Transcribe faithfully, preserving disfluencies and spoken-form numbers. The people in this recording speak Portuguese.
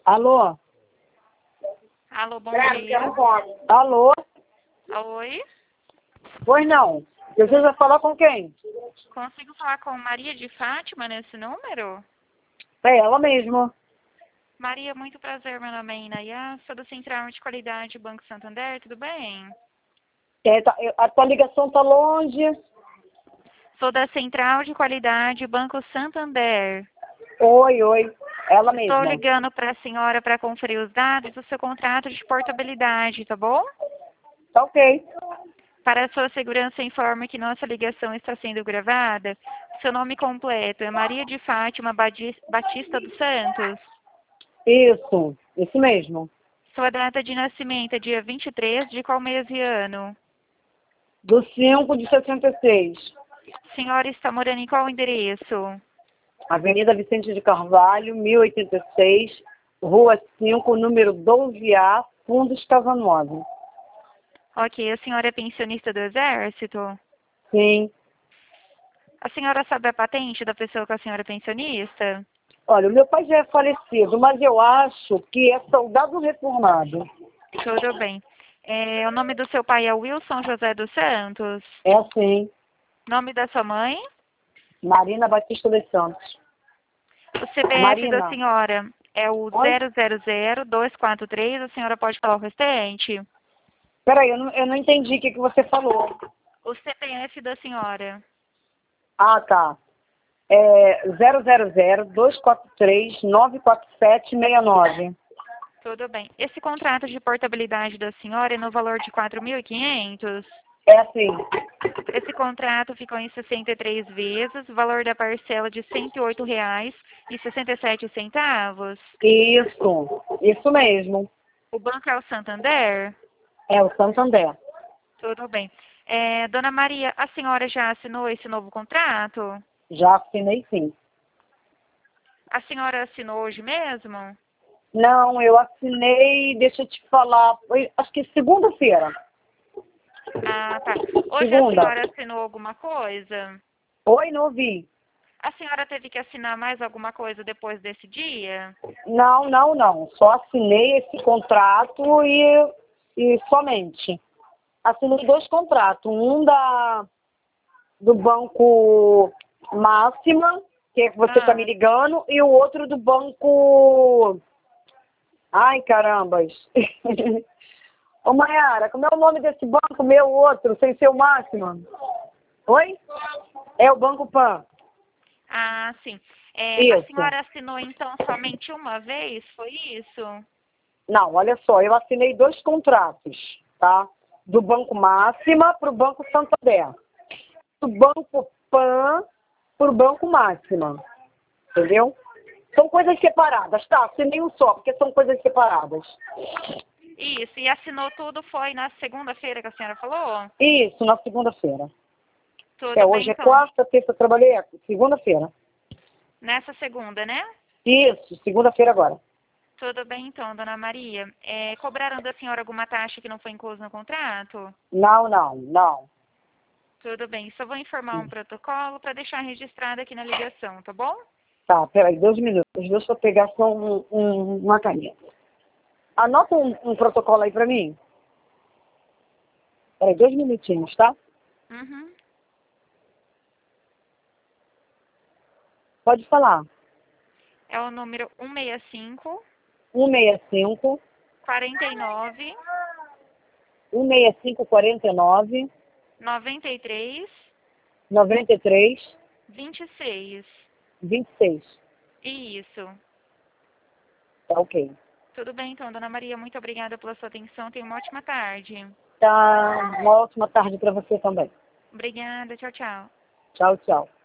Alô? Alô, bom dia. Alô? Oi? Pois não. Precisa falar com quem? Consigo falar com Maria de Fátima nesse número? É ela mesmo. Maria, muito prazer. Meu nome é Inaya, sou do Central de Qualidade Banco Santander, tudo bem? É, tá, a tua ligação tá longe. Sou da Central de Qualidade Banco Santander. Oi, oi. Ela Estou mesma. ligando para a senhora para conferir os dados do seu contrato de portabilidade, tá bom? Tá ok. Para a sua segurança, informe que nossa ligação está sendo gravada. Seu nome completo é Maria de Fátima Badi- Batista dos Santos. Isso. Isso mesmo. Sua data de nascimento é dia vinte e três de qual mês e ano? Do cinco de sessenta e seis. Senhora está morando em qual endereço? Avenida Vicente de Carvalho, mil e oitenta e seis, Rua cinco, número doze A, Fundos Casanova. Ok, a senhora é pensionista do Exército? Sim. A senhora sabe a patente da pessoa que a senhora é pensionista? Olha, o meu pai já é falecido, mas eu acho que é soldado reformado. Tudo bem. É, o nome do seu pai é Wilson José dos Santos? É assim, Nome da sua mãe? Marina Batista dos Santos. O C P F da Marina. senhora é o Oi? zero zero zero dois quatro três, a senhora pode falar o restante? Peraí, eu não, eu não entendi o que, que você falou. O C P F da senhora. Ah, tá. É zero zero zero, dois quatro três, nove quatro sete, seis nove. Tudo bem. Esse contrato de portabilidade da senhora é no valor de quatro mil e quinhentos? É assim. Esse contrato ficou em sessenta e três vezes, valor da parcela de cento e oito reais e sessenta e sete centavos. Isso. Isso mesmo. O banco é o Santander? É o Santander. Tudo bem. É, dona Maria, a senhora já assinou esse novo contrato? Já assinei sim. A senhora assinou hoje mesmo? Não, eu assinei, deixa eu te falar, foi, acho que segunda-feira. Ah, tá. Hoje a Segunda. senhora assinou alguma coisa? Oi, não vi. A senhora teve que assinar mais alguma coisa depois desse dia? Não, não, não. Só assinei esse contrato e, e somente. Assinei dois contratos. Um da, do Banco Máxima, que é que você está me Ah, ligando, e o outro do Banco... Ai, carambas. Ô, Mayara, como é o nome desse banco, meu outro, sem ser o Máxima? Oi? É o Banco Pan. ah, sim. É, a Isso. senhora assinou então somente uma vez, foi isso? Não, olha só, eu assinei dois contratos, tá? Do Banco Máxima para o Banco Santander. Do Banco Pan para o Banco Máxima. Entendeu? São coisas separadas, tá? Assinei um só, porque são coisas separadas. Isso, e assinou tudo foi na segunda-feira que a senhora falou? Isso, na segunda-feira. É, Tudo bem hoje é então. quarta, terça eu trabalhei, é segunda-feira. Nessa segunda, né? Isso, segunda-feira agora. Tudo bem então, dona Maria. É, cobraram da senhora alguma taxa que não foi inclusa no contrato? Não, não, não. Tudo bem, só vou informar um protocolo para deixar registrado aqui na ligação, tá bom? Tá, peraí, dois minutos. Deixa eu pegar só um, um, uma caneta. Anota um, um protocolo aí pra mim. Peraí, dois minutinhos, tá? Uhum. Pode falar. É o número um seis cinco, um seis cinco, quarenta e nove, um seis cinco, quarenta e nove, noventa e três, noventa e três, vinte e seis. vinte e seis. Isso. Tá ok. Tudo bem então, dona Maria. Muito obrigada pela sua atenção. Tenha uma ótima tarde. Tá, uma ótima tarde pra você também. Obrigada. Tchau, tchau. Tchau, tchau.